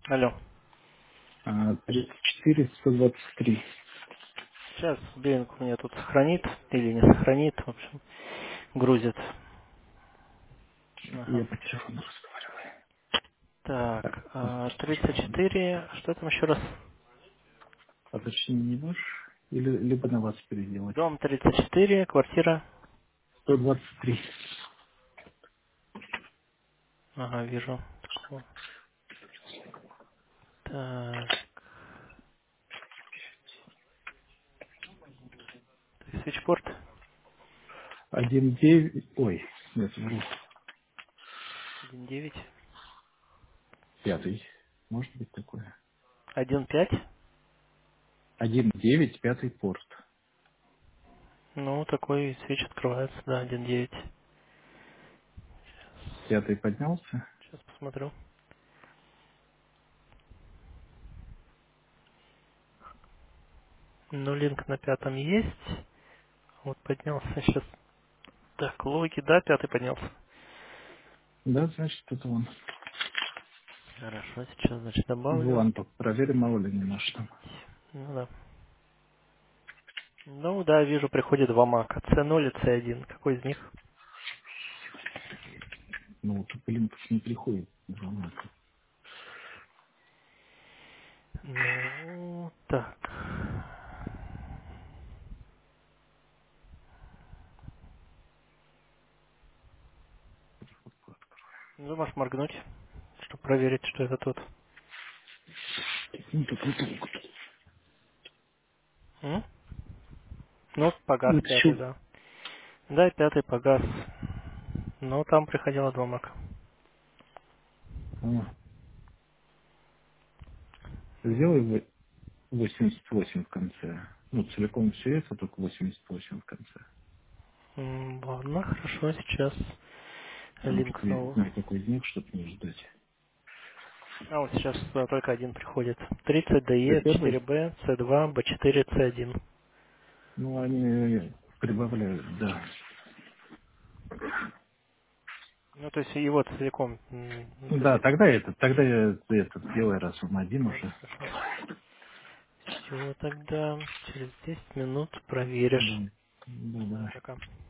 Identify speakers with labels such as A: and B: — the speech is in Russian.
A: Алло.
B: 34-123.
A: Сейчас Биллинг у меня тут сохранит или не сохранит, в общем, грузит.
B: Я
A: Ага.
B: по телефону разговариваю. Так,
A: Так,
B: телефон.
A: 34, что там еще раз?
B: А точнее не ваш, или либо на вас переделать.
A: Дом 34, квартира.
B: 123.
A: Ага, вижу. Такого. Так, свитчпорт
B: 1,9. Ой, нет, вру.
A: 1.9.
B: Пятый. Может быть такое.
A: 1.5.
B: 1,9, пятый порт.
A: Ну, такой свич открывается, да, 1.9.
B: Пятый поднялся.
A: Сейчас посмотрю. Ну, линк на пятом есть. Вот поднялся сейчас. Так, логи, да, пятый поднялся.
B: Да, значит, это он.
A: Хорошо, сейчас, значит, добавлю.
B: Вон, проверим, мало ли не наш там.
A: Ну да. Ну да, вижу, приходит два мака. C0 и C1. Какой из них?
B: Ну, вот Линкс не приходит. Звонок.
A: Ну, так. Ну, можешь моргнуть, чтобы проверить, что это тут.
B: Ну, тут это
A: М? Ну, погас
B: вот
A: пятый,
B: еще.
A: да. Да, пятый погас. Но там приходило два мака.
B: Сделай 88 в конце. Ну, целиком все это, только 88 в конце.
A: Ладно, хорошо, сейчас
B: Ну,
A: линк
B: только я не
A: снова.
B: знаю, какой из них, чтобы не ждать.
A: А вот сейчас только один приходит. 30
B: Это
A: DE,
B: первый?
A: 4B, C2, B4, C1.
B: Ну, они прибавляют, да.
A: Ну, то есть его целиком
B: Да,
A: залить.
B: тогда я это сделай, раз он один
A: Ну,
B: уже.
A: хорошо. Все, тогда через 10 минут проверишь.
B: Да, да,
A: Давай,
B: да.
A: пока.